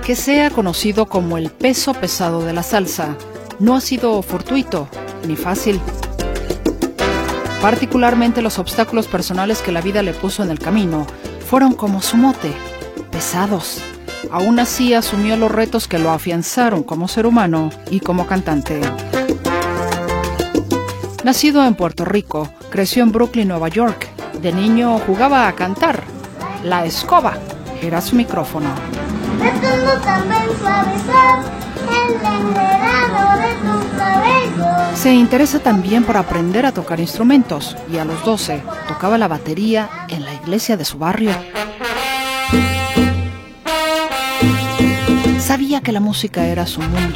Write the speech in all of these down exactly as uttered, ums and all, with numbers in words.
Que sea conocido como el peso pesado de la salsa no ha sido fortuito ni fácil. Particularmente los obstáculos personales que la vida le puso en el camino fueron como su mote, pesados. Aún así asumió los retos que lo afianzaron como ser humano y como cantante. Nacido en Puerto Rico, creció en Brooklyn, Nueva York. De niño jugaba a cantar. La escoba era su micrófono. Se interesa también por aprender a tocar instrumentos y a los doce tocaba la batería en la iglesia de su barrio. Sabía que la música era su mundo.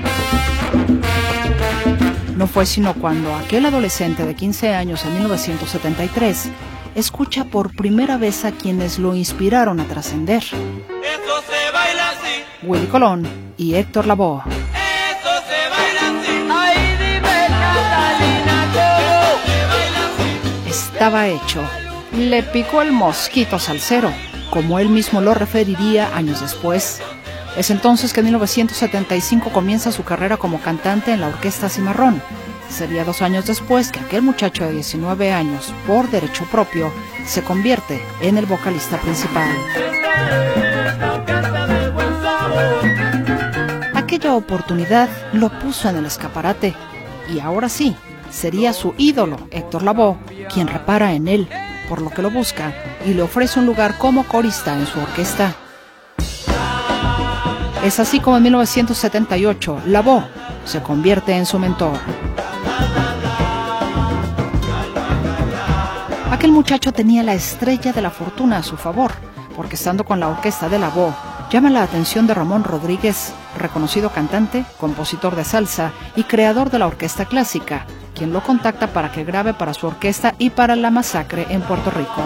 No fue sino cuando aquel adolescente de quince años en mil novecientos setenta y tres escucha por primera vez a quienes lo inspiraron a trascender. Willie Colón y Héctor Lavoe. Estaba hecho. Le picó el mosquito salsero, como él mismo lo referiría años después. Es entonces que en mil novecientos setenta y cinco comienza su carrera como cantante en la Orquesta Cimarrón. Sería dos años después que aquel muchacho de diecinueve años, por derecho propio, se convierte en el vocalista principal. Aquella oportunidad lo puso en el escaparate y ahora sí, sería su ídolo, Héctor Lavoe, quien repara en él, por lo que lo busca y le ofrece un lugar como corista en su orquesta. Es así como en mil novecientos setenta y ocho, Lavoe se convierte en su mentor. Aquel muchacho tenía la estrella de la fortuna a su favor, porque estando con la orquesta de Lavoe, llama la atención de Ramón Rodríguez, reconocido cantante, compositor de salsa y creador de la orquesta clásica, quien lo contacta para que grabe para su orquesta y para La Masacre en Puerto Rico.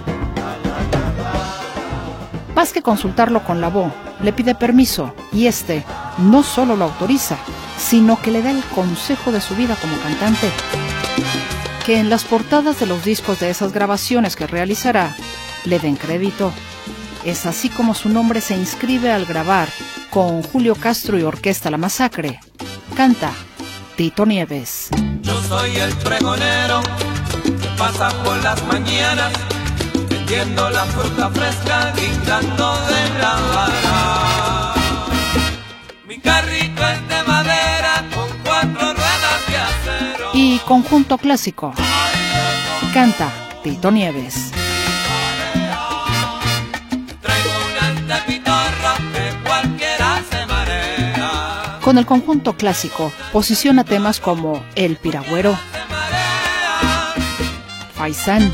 Más que consultarlo con Lavoe, le pide permiso y este no solo lo autoriza, sino que le da el consejo de su vida como cantante. Que en las portadas de los discos de esas grabaciones que realizará, le den crédito. Es así como su nombre se inscribe al grabar con Julio Castro y Orquesta La Masacre. Canta Tito Nieves. Yo soy el pregonero que pasa por las mañanas vendiendo la fruta fresca, guindando de la vara. Mi carrito es de madera con cuatro ruedas de acero. Y conjunto clásico. Canta Tito Nieves. Con el conjunto clásico posiciona temas como El Piragüero, Faisán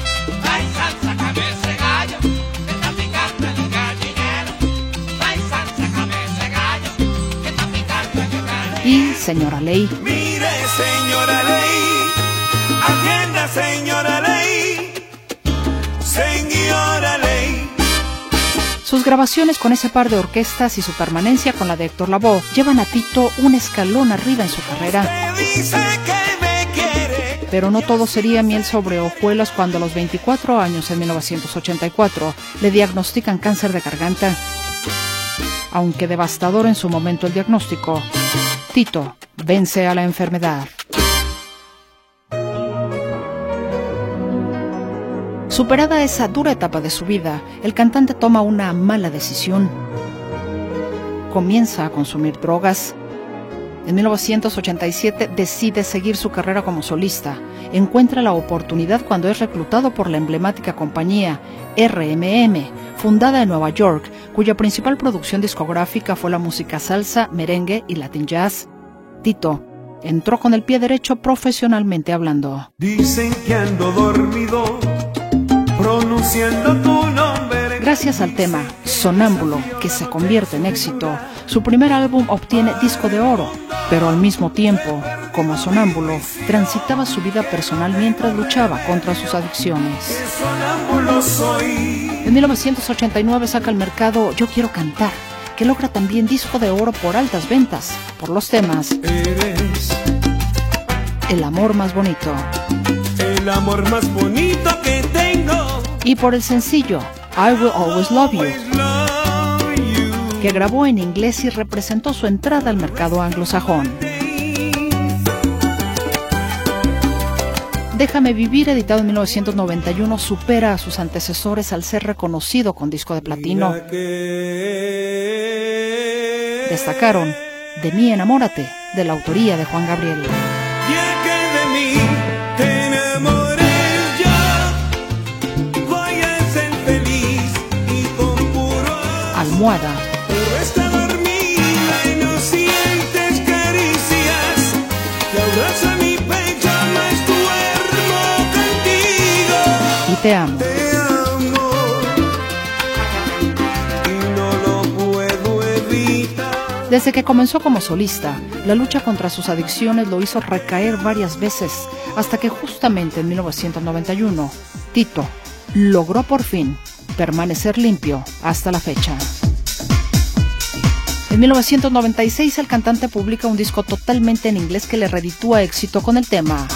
y Señora Ley. Mire, señora Ley, atienda, señora Ley, señora Ley. Sus grabaciones con ese par de orquestas y su permanencia con la de Héctor Lavoe llevan a Tito un escalón arriba en su carrera. Pero no todo sería miel sobre hojuelas cuando a los veinticuatro años, en mil novecientos ochenta y cuatro, le diagnostican cáncer de garganta. Aunque devastador en su momento el diagnóstico, Tito vence a la enfermedad. Superada esa dura etapa de su vida, el cantante toma una mala decisión. Comienza a consumir drogas. En mil novecientos ochenta y siete decide seguir su carrera como solista. Encuentra la oportunidad cuando es reclutado por la emblemática compañía R M M, fundada en Nueva York, cuya principal producción discográfica fue la música salsa, merengue y latin jazz. Tito entró con el pie derecho profesionalmente hablando. Dicen que ando dormido pronunciando tu nombre. Gracias al tema Sonámbulo, que se convierte en éxito, su primer álbum obtiene disco de oro, pero al mismo tiempo, como sonámbulo, transitaba su vida personal mientras luchaba contra sus adicciones. En mil novecientos ochenta y nueve saca al mercado Yo Quiero Cantar, que logra también disco de oro por altas ventas, por los temas Eres El amor más bonito, el amor más bonito que tengo, y por el sencillo I Will Always Love You. Always love you. que grabó en inglés y representó su entrada al mercado anglosajón. Déjame vivir, editado en mil novecientos noventa y uno, supera a sus antecesores al ser reconocido con disco de platino. Destacaron De mí enamórate, de la autoría de Juan Gabriel. Ya que de mí te enamores yo, voy a ser feliz y con puro Almohada. pero está dormida y no sientes caricias, te abraza mi pecho, más duermo contigo. Y te amo. Te amo y no lo puedo evitar. Desde que comenzó como solista, la lucha contra sus adicciones lo hizo recaer varias veces, hasta que justamente en mil novecientos noventa y uno, Tito logró por fin permanecer limpio hasta la fecha. En mil novecientos noventa y seis, el cantante publica un disco totalmente en inglés que le reditúa éxito con el tema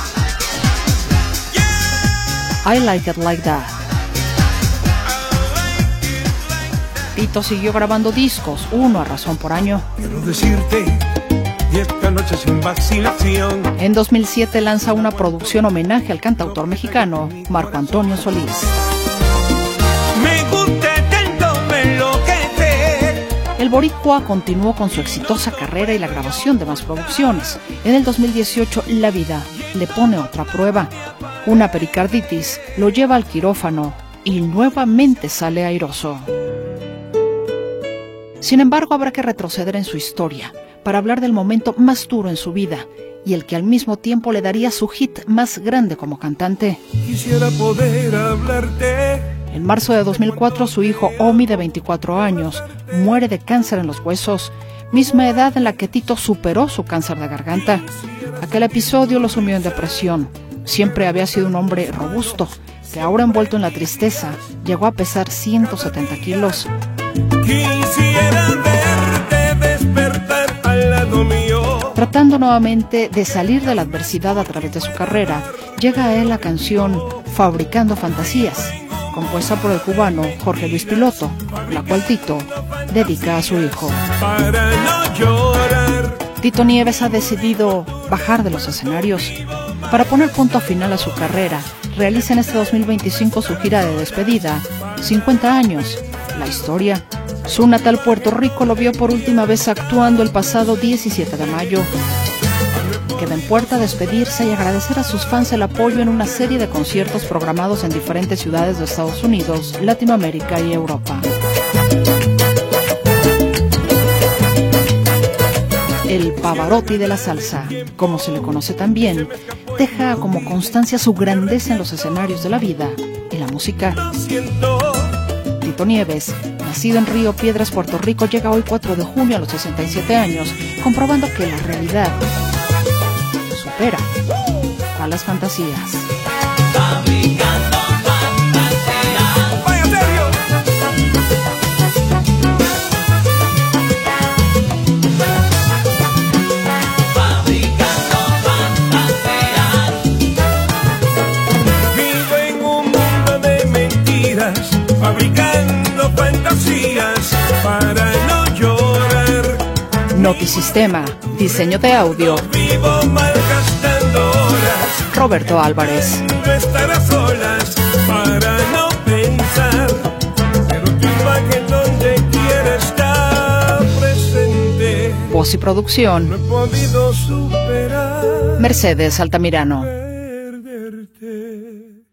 I Like It Like That. Tito siguió grabando discos, uno a razón por año. Quiero decirte, y esta noche sin vacilación. En dos mil siete lanza una producción homenaje al cantautor mexicano Marco Antonio Solís. Me gusta tanto me enloquecer. El boricua continuó con su exitosa carrera y la grabación de más producciones. En el dos mil dieciocho, la vida le pone otra prueba. Una pericarditis lo lleva al quirófano y nuevamente sale airoso. Sin embargo, habrá que retroceder en su historia para hablar del momento más duro en su vida y el que al mismo tiempo le daría su hit más grande como cantante. Quisiera poder hablarte. En marzo de dos mil cuatro, su hijo Omi, de veinticuatro años, muere de cáncer en los huesos, misma edad en la que Tito superó su cáncer de garganta. Aquel episodio lo sumió en depresión. Siempre había sido un hombre robusto, que ahora envuelto en la tristeza, llegó a pesar ciento setenta kilos. Quisiera verte despertar al lado mío. Tratando nuevamente de salir de la adversidad a través de su carrera, llega a él la canción Fabricando Fantasías, compuesta por el cubano Jorge Luis Piloto, la cual Tito dedica a su hijo. Para no llorar. Tito Nieves ha decidido bajar de los escenarios. Para poner punto final a su carrera, realiza en este dos mil veinticinco su gira de despedida, cincuenta años, la historia. Su natal Puerto Rico lo vio por última vez actuando el pasado diecisiete de mayo. Queda en puerta despedirse y agradecer a sus fans el apoyo en una serie de conciertos programados en diferentes ciudades de Estados Unidos, Latinoamérica y Europa. El Pavarotti de la salsa, como se le conoce también, deja como constancia su grandeza en los escenarios de la vida y la música. Tito Nieves, nacido en Río Piedras, Puerto Rico, llega hoy cuatro de junio a los sesenta y siete años, comprobando que la realidad supera a las fantasías. Fabricando fantasías. Vaya serio. Fabricando fantasías. Vivo en un mundo de mentiras, fabricando fantasías para no llorar. Notisistema, diseño de audio, Vivo malgastando horas. Roberto Álvarez. No estar a solas para no pensar, pero tu imagen donde quiera está presente. Voz y No producción, he podido superar Mercedes Altamirano. perderte.